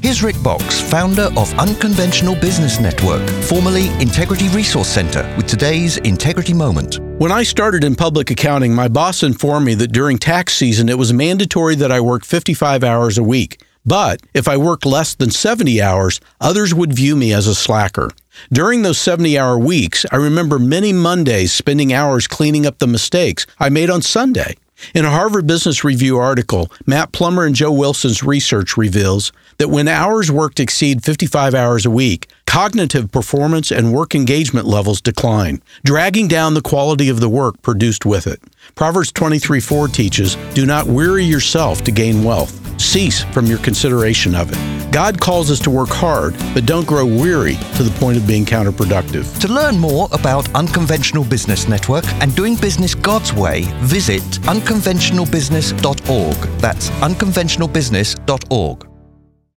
Here's Rick Box, founder of Unconventional Business Network, formerly Integrity Resource Center, with today's Integrity Moment. When I started in public accounting, my boss informed me that during tax season, it was mandatory that I work 55 hours a week. But if I worked less than 70 hours, others would view me as a slacker. During those 70-hour weeks, I remember many Mondays spending hours cleaning up the mistakes I made on Sunday. In a Harvard Business Review article, Matt Plummer and Joe Wilson's research reveals that when hours worked exceed 55 hours a week, cognitive performance and work engagement levels decline, dragging down the quality of the work produced with it. Proverbs 23:4 teaches, "Do not weary yourself to gain wealth. Cease from your consideration of it." God calls us to work hard, but don't grow weary to the point of being counterproductive. To learn more about Unconventional Business Network and doing business God's way, visit unconventionalbusiness.org. That's unconventionalbusiness.org.